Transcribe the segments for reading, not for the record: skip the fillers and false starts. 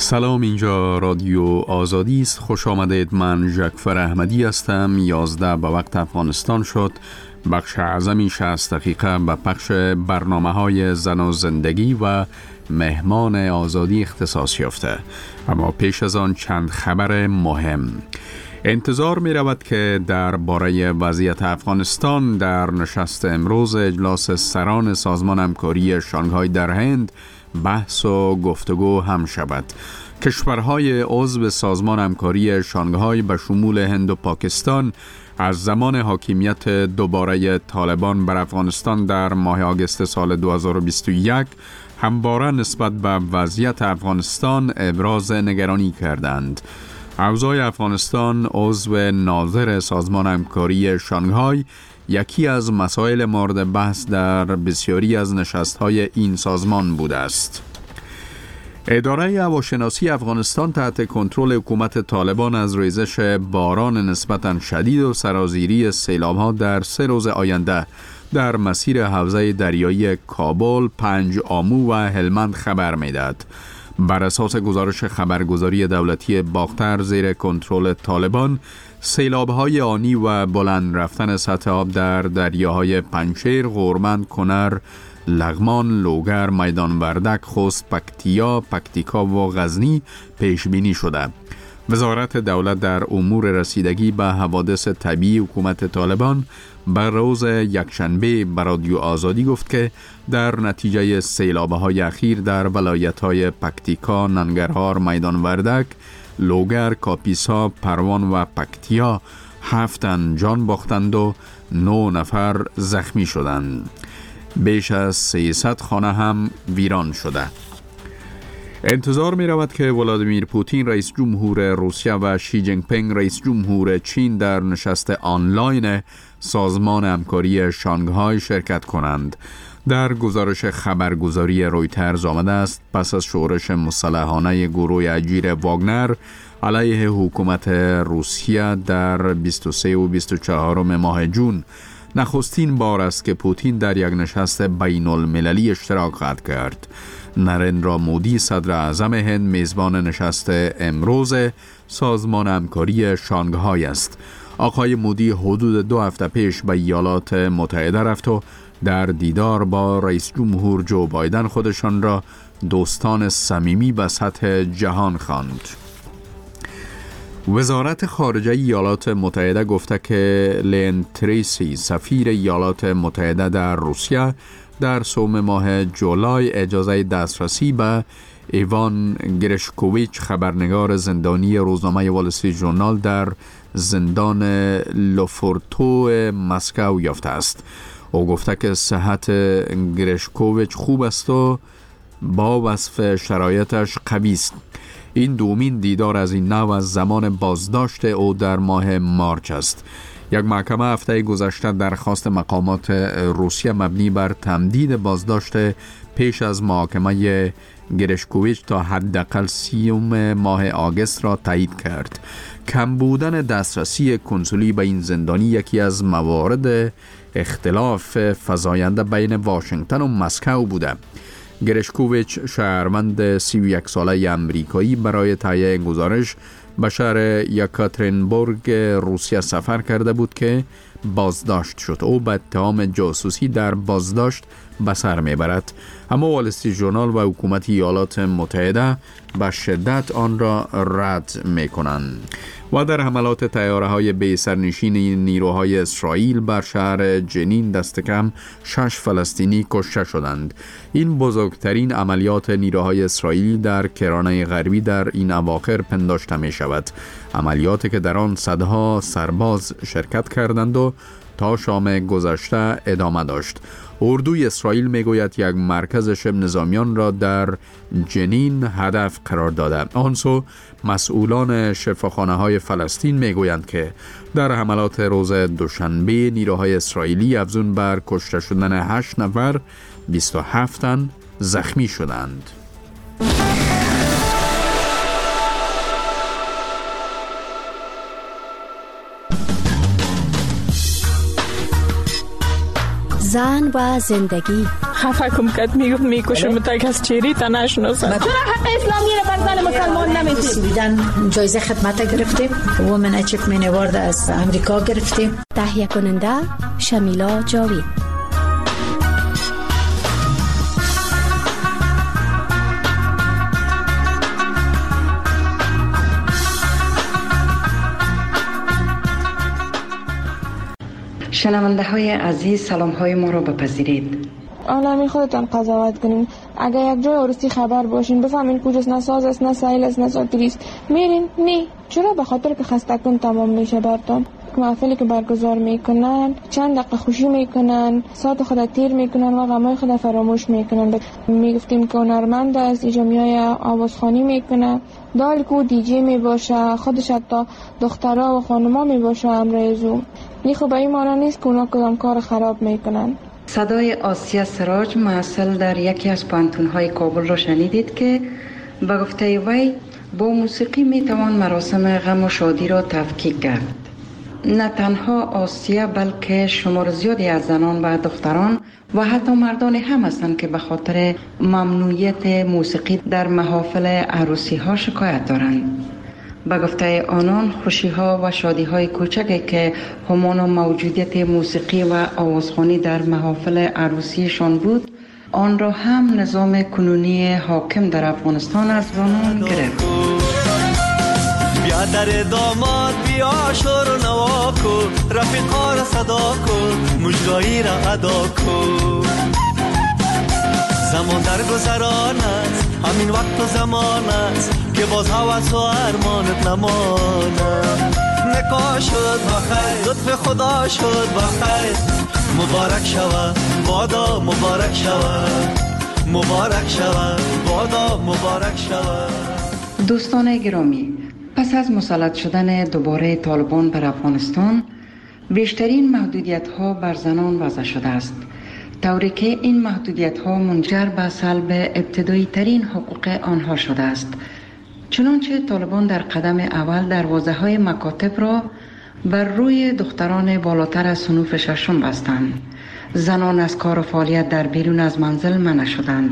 سلام، اینجا رادیو آزادی است. خوش آمدید. من ژکفر احمدی هستم. 11 به وقت افغانستان شد. بخش اعظمی 60 دقیقه به پخش برنامه‌های زن و زندگی و مهمان آزادی اختصاص یافته. اما پیش از آن چند خبر مهم. انتظار می رود که درباره وضعیت افغانستان در نشست امروز اجلاس سران سازمان همکاری شانگهای در هند بحث و گفتگو هم شود. کشورهای عضو سازمان همکاری شانگهای به شمول هند و پاکستان از زمان حاکمیت دوباره طالبان بر افغانستان در ماه آگوست سال 2021 همواره نسبت به وضعیت افغانستان ابراز نگرانی کردند. اوضاع افغانستان عضو ناظر سازمان همکاری شانگهای یکی از مسائل مورد بحث در بسیاری از نشست‌های این سازمان بوده است. اداره هواشناسی افغانستان تحت کنترل حکومت طالبان از ریزش باران نسبتاً شدید و سرازیری سیلاب‌ها در 3 روز آینده در مسیر حوزه دریایی کابل، پنج آمو و هلمند خبر می‌دهد. بر اساس گزارش خبرگزاری دولتی باختر زیر کنترل طالبان، سیلاب‌های آنی و بلند رفتن سطح آب در دریاهای پنجشیر، غورمند، کنر، لغمان، لوگر، میدان وردک، خوست، پکتیا، پکتیکا و غزنی پیش بینی شده. وزارت دولت در امور رسیدگی به حوادث طبیعی حکومت طالبان بر روز یکشنبه به رادیو آزادی گفت که در نتیجه سیلاب‌های اخیر در ولایت‌های پکتیکا، ننگرهار، میدان وردک، لوگر، کاپیسا، پروان و پکتیا 7 تن جان باختند و 9 نفر زخمی شدند. بیش از 300 خانه هم ویران شده. انتظار می رود که ولادیمیر پوتین رئیس جمهور روسیه و شی جینگ پینگ رئیس جمهور چین در نشست آنلاین سازمان همکاری شانگهای شرکت کنند. در گزارش خبرگزاری رویترز آمده است پس از شورش مسلحانه گروه اجیر واگنر علیه حکومت روسیه در 23 و 24 ماه جون نخستین بار است که پوتین در یک نشست بین المللی اشتراک خواهد کرد. نریندرا مودی صدر اعظم هند میزبان نشست امروز سازمان همکاری شانگهای است. آقای مودی حدود 2 هفته پیش به ایالات متحده رفت و در دیدار با رئیس جمهور جو بایدن خودشان را دوستان صمیمی به سطح جهان خواند. وزارت خارجه ایالات متحده گفته که لین تریسی سفیر ایالات متحده در روسیه در سوم ماه جولای اجازه دسترسی به ایوان گرشکوویچ خبرنگار زندانی روزنامه وال استریت ژورنال در زندان لوفورتو مسکو یافته است. او گفته که صحت گرشکوویچ خوب است و با وصف شرایطش قوی است. این دومین دیدار از این نوع از زمان بازداشت او در ماه مارچ است. یک محکمه هفته گذشته درخواست مقامات روسیه مبنی بر تمدید بازداشت پیش از محاکمه گرشکوویچ تا حداقل 30 ماه آگوست را تایید کرد. کم بودن دسترسی کنسولی به این زندانی یکی از موارد اختلاف فزاینده بین واشنگتن و مسکو بوده. گرشکوویچ شهروند 31 ساله امریکایی برای تهیه گزارش به شهر یکاترینبورگ روسیه سفر کرده بود که بازداشت شد. او به اتهام جاسوسی در بازداشت به سر میبرد. اما وال استریت ژورنال و حکومت ایالات متحده به شدت آن را رد میکنند. و در حملات طیاره‌های بی سرنشین نیروهای اسرائیل بر شهر جنین دست کم 6 فلسطینی کشته شدند. این بزرگترین عملیات نیروهای اسرائیلی در کرانه غربی در این اواخر پنداشته می شود. عملیاتی که در آن صدها سرباز شرکت کردند و تا شام گذشته ادامه داشت. اردوی اسرائیل میگوید یک مرکز شبه نظامیان را در جنین هدف قرار داده. آنسو مسئولان شفاخانه‌های فلسطین میگویند که در حملات روز دوشنبه نیروهای اسرائیلی افزون بر کشته شدن 8 نفر 27 تن زخمی شدند. زن و زندگی خفه کم کرد، میگفت میکشم تا کس چیری تا نشناسن. چرا حق اسلامی رو بر زن مسلمان نمیدید؟ سویدن جایزه خدمت گرفتیم، وومن اچیومنت اوارد از امریکا گرفتیم. تهیه کننده شمیلا جاوید. شنونده های عزیز، سلام های ما را بپذیرید. آنلامی خودتان قضاوت کنین. اگر یک جای عروسی خبر باشین بفهمین کجاست، نه ساز است، نه سایل است، نه ساتری است، میرین نه. چرا؟ به خاطر که خسته کن تمام میشه برتان. محفلی که برگزار میکنن چند دقیقه خوشی میکنن، ساعت خود تیر میکنن و غمای خود فراموش میکنن. میگفتیم که هنرمند است، اینجا میای آوازخوانی میکنه، دال کو دیجی میباشه، خودش حتی دخترها و خانما میباشه امروزو. این خوب این مانا نیست که اونا کدام کار خراب میکنن. صدای آسیا سراج محصل در یکی از پانتون‌های کابل را شنیدید که به گفته وی با موسیقی میتوان مراسم غم و شادی را تفکیک کرد. نه تنها آسیا بلکه شمار زیادی از زنان و دختران و حتی مردان هم هستند که به خاطر ممنوعیت موسیقی در محافل عروسی ها شکایت دارند. به گفته آنان خوشی ها و شادی های کوچکی که همان موجودیت موسیقی و آوازخوانی در محافل عروسیشان بود، آن را هم نظام کنونی حاکم در افغانستان از آنان گرفت. بیا در داماد بیا شور و نوا کن، رفیقا را صدا کن، مژگانی را ادا کن. زمان در گذران است، همین وقت و زمان است که باز هوس و ارمانت نماند. نکاح شد بخیر، لطف خدا شد بخیر، مبارک شود بادا مبارک شود، مبارک شود بادا مبارک شود. دوستان گرامی، پس از مسلط شدن دوباره طالبان بر افغانستان، بیشترین محدودیت ها بر زنان وضع شده است، طوری که این محدودیت ها منجر به سلب ابتدایی ترین حقوق آنها شده است. چنانچه طالبان در قدم اول دروازه های مکاتب را بر روی دختران بالاتر از صنوف ششم بستند. زنان از کار و فعالیت در بیرون از منزل منع شدند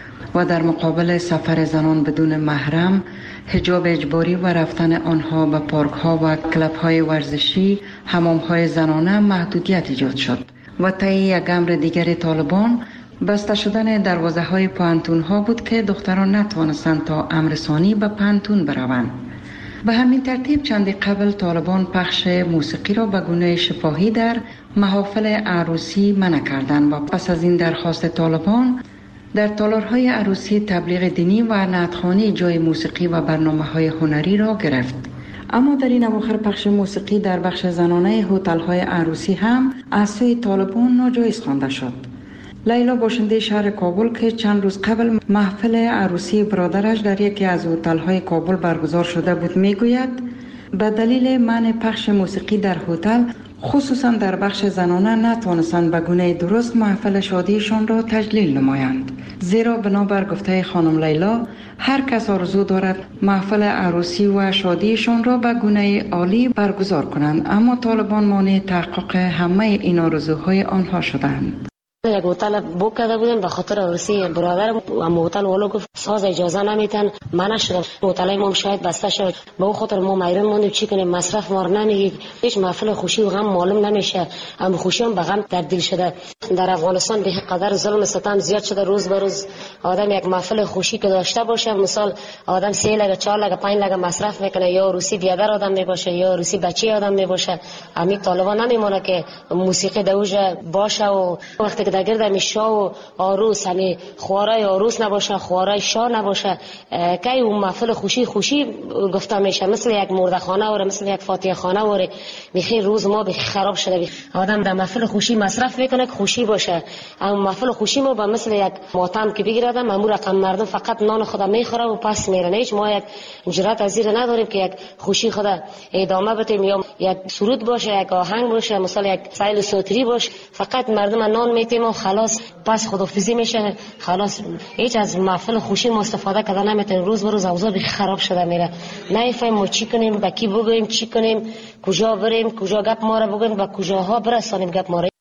و در مقابل سفر زنان بدون محرم، حجاب اجباری و رفتن آنها به پارک ها و کلب های ورزشی، حمام های زنانه محدودیت ایجاد شد. و طی یک امر دیگر طالبان بسته شدن دروازه های پانتون ها بود که دختران نتوانستند تا امر ثانی به پانتون بروند. به همین ترتیب چندی قبل طالبان پخش موسیقی را به گونه شفاهی در محافل عروسی منع کردند و پس از این درخواست طالبان در تالارهای عروسی تبلیغ دینی و نعتخوانی جای موسیقی و برنامه‌های هنری را گرفت. اما در این اواخر پخش موسیقی در بخش زنانه هتل‌های عروسی هم از سوی طالبان ناجایز خوانده شد. لیلا باشنده شهر کابل که چند روز قبل محفل عروسی برادرش در یکی از هتل‌های کابل برگزار شده بود میگوید به دلیل منع پخش موسیقی در هتل، خصوصا در بخش زنانه، نتوانستند به گونه درست محفل شادیشان را تجلیل نمایند. زیرا بنابر گفته خانم لیلا، هر کس آرزو دارد محفل عروسی و شادیشان را به گونه عالی برگزار کنند، اما طالبان مانع تحقق همه این آرزوهای آنها شدند. یک هتل بوک کرده بودیم به خاطر عروسی برادرم، اما هتل والا گفت ساز اجازه نمیتن، منع شد. هتلای ما شاید بسته شد، به اون خاطر ما میرون موندیم چی کنیم، مصرف ما نمیگید، هیچ محفل خوشی و غم معلوم نمیشه، اما خوشی هم به غم تبدیل شده. در افغانستان به قدر ظلم ستم زیاد شده، روز به روز آدم یک محفل خوشی که داشته باشه، مثال آدم 3 لگه 4 لگه 5 لگه مصرف میکنه، یا عروسی دیگر آدم میباشه یا عروسی بچه آدم میباشه. همین طالبان نمیمونه که موسیقی دوجه باشه و وقتی که دگرد می شاه و عروس، یعنی خوارای عروس نباشه، خوارای شاه نباشه، که اون محفل خوشی گفته میشه، مثل یک مردخانه و مثل یک فاتحه خانه و بخیر روز ما بخیر خراب شده. آدم در محفل خوشی مصرف میکنه که خوشی باشه، اما محفل خوشی ما به مثل یک ماتم که بگیرد، امور رقم مردم فقط نان خدا میخوره و پس میره. هیچ ما یک جرأت از زیر نداریم که یک خوشی خدا ادامه بدیم، یا یک سرود باشه، یک آهنگ باشه، مثلا یک سایل سوتری باشه، فقط مردم نان میتیم و خلاص پس خدافیزی میشه، خلاص هیچ از محفل خوشی ما استفاده کردن نمیتونیم. روز به روز اوضاع خراب شده میره، نمیفهمیم ما چی کنیم، با کی بگوییم، چی کنیم، کجا بریم، کجا گپ ما را بگوییم، با کجاها برسانیم گپ ما را.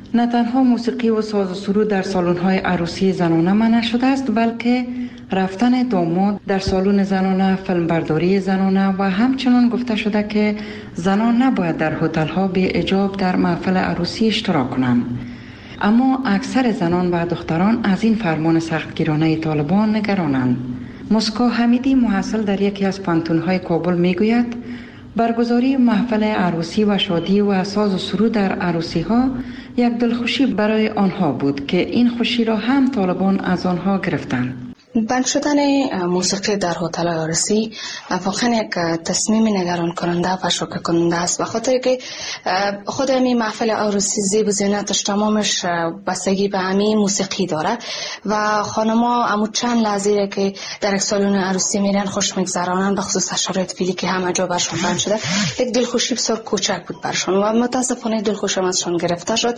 نه تنها موسیقی و ساز و سرود در سالن‌های عروسی زنانه منع شده است، بلکه رفتن داماد در سالن زنانه، فیلمبرداری زنانه و همچنان گفته شده که زنان نباید در هتل‌ها بی حجاب در محفل عروسی اشتراک کنند. اما اکثر زنان و دختران از این فرمان سختگیرانه طالبان نگرانند. مسکا حمیدی محصل در یکی از پانتون‌های کابل میگوید برگزاری محفل عروسی و شادی و ساز و سرود در عروسی ها یک دلخوشی برای آنها بود که این خوشی را هم طالبان از آنها گرفتند. بند شدن موسیقی در هتل عروسی واقعا یک تصمیم نگران کننده و شوکه کننده است، بخاطر که خود همین محفل عروسی زیب و زینتش تمامش بستگی به همین موسیقی داره و خانما همون چند لحظه که در یک سالن عروسی میرن خوش میگذرانن، به خصوص شرایط فعلی که همه جا برشون بند شده، یک دلخوشی بسیار کوچک بود برشون و متاسفانه دلخوشی ازشون گرفته شد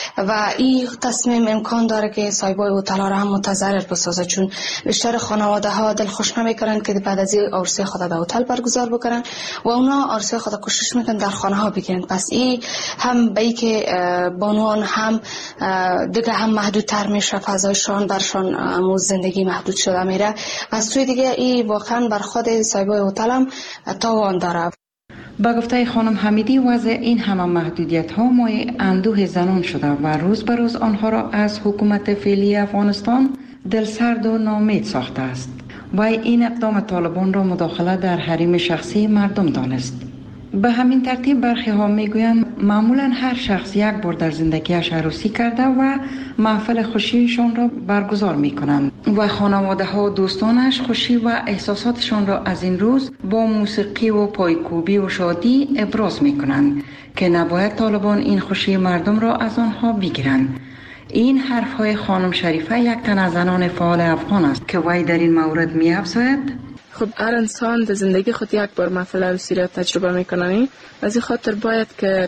و این تصمیم امکان داره که صاحبای هتل را هم متضرر بسازه، چون بیشتر خانواده ها دلخوش نمیکنن که بعد از این عروسی خود در هتل برگزار بکنن و اونا عروسی خود کوشش میکنن در خانه ها بگیرن. پس این هم به ای که بانوان هم دیگه هم محدودتر میشه، فضایشان برشان زندگی محدود شده میره و از سوی دیگه این واقعا بر خود صاحبای هتل هم تاوان داره. با گفته خانم حمیدی وضع این همه محدودیت ها مایه اندوه زنان شده و روز به روز آنها را از حکومت فعلی افغانستان دلسرد و ناامید ساخته است و این اقدام طالبان را مداخله در حریم شخصی مردم دانست. به همین ترتیب برخی ها میگویند معمولا هر شخص یک بار در زندگیش عروسی کرده و محفل خوشیشان را برگزار میکنند و خانواده ها و دوستانش خوشی و احساساتشان را از این روز با موسیقی و پایکوبی و شادی ابراز میکنند که نباید طالبان این خوشی مردم را از آنها بگیرند. این حرف های خانم شریفه یک تن از زنان فعال افغان است که وی در این مورد می افزاید خب هر انسان در زندگی خود یک بار محفل عروسی را تجربه میکنه، از این خاطر باید که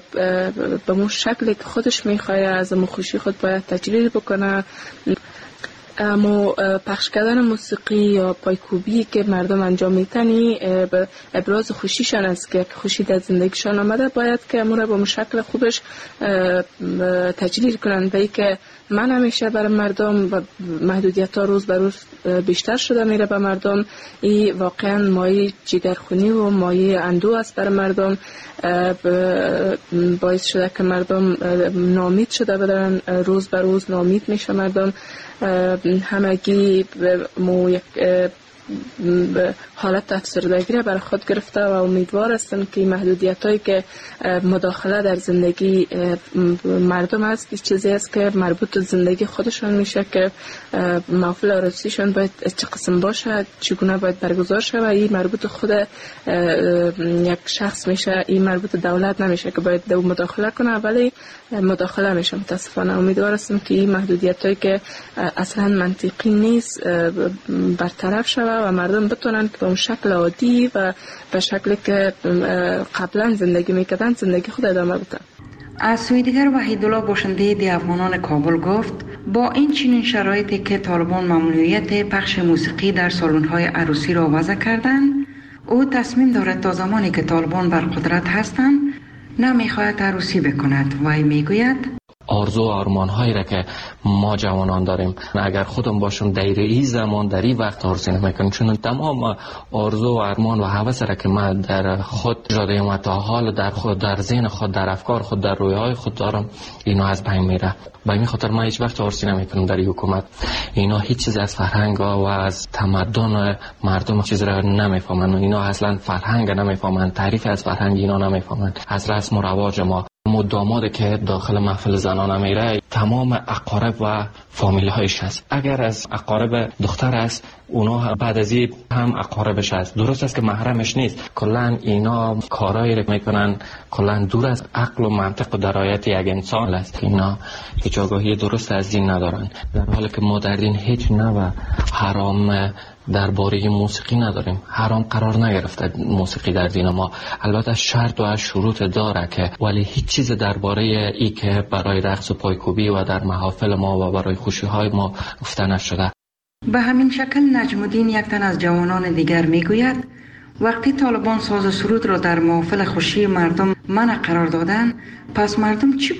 به مو شکلی که خودش میخواد از مو خوشی خود باید تجربه بکنه. اما پخش کردن موسیقی یا پایکوبی که مردم انجام میتنی به ابراز خوشیشان است که خوشی در زندگیشان آمده، باید که امور به شکل خوبش تجلیل کنند. به که من همیشه برای مردم و محدودیت ها روز به روز بیشتر شده میره به مردم، این واقعا مایه جگرخونی و مایه اندوه است برای مردم، باعث شده که مردم ناامید شده بدن، روز به روز ناامید میشه مردم، همگی یک حالت افسردگی را بر خود گرفته و امیدوار هستم که محدودیت هایی که مداخله در زندگی مردم است، این چیزی است که مربوط به زندگی خودشان میشه که محفل عروسیشان باید چه قسم باشه، چگونه باید برگزار شه و این مربوط خود یک شخص میشه، این مربوط دولت نمیشه که باید دو مداخله کنه، ولی مداخله میشه. متاسفانه امیدوار هستم که این محدودیت هایی که اصلا منطقی نیست برطرف شود و مردم بتونن که به اون شکل عادی و به شکلی که قبلا زندگی میکردن زندگی خود ادامه بدن. از سوی دیگر وحیدالله باشنده دی افغانان کابل گفت با این چنین شرایطی که طالبان ممنوعیت پخش موسیقی در سالن‌های عروسی را وضع کردند، او تصمیم دارد تا زمانی که طالبان بر قدرت هستند نمیخواهد عروسی بکند. وی میگوید آرزو و آرمان هایی را که ما جوانان داریم اگر خودم باشم در این زمان در این وقت عروسی نمیکنم، چون تمام آرزو و آرمان و هوس را که من در خود جاده و تا حال در خود، در ذهن خود، در افکار خود، در رویاهای خود دارم، اینا از بین میره. به این خاطر من هیچ وقت عروسی نمیکنم در این حکومت. اینا هیچ چیز از فرهنگ و از تمدن مردم چیز را نمیفهمن، اینا اصلا فرهنگ نمیفهمن، تعریف از فرهنگ اینا نمیفهمن، از رسم و رواج ما. دامادی که داخل محفل زنانه میره تمام اقارب و فامیل هایش هست. اگر از اقارب دختر است اونا بعد از این هم اقاربش هست. درست است که محرمش نیست، کلا اینا کارایی رو میکنن کلا دور از عقل و منطق و درایت یک انسان است. اینا هیچ آگاهی درست از دین ندارن، در حالی که ما در دین هیچ نوع حرام درباره موسیقی نداریم. حرام قرار نگرفته موسیقی در دین ما، البته شرط و شروط داره که، ولی هیچ چیز درباره ای که برای رقص و پایکوبی و در محافل ما و برای خوشی های ما گفته نشده. به همین شکل نجم الدین یک تن از جوانان دیگر میگوید وقتی طالبان ساز و سرود را در محافل خوشی مردم منع قرار دادن، پس مردم چی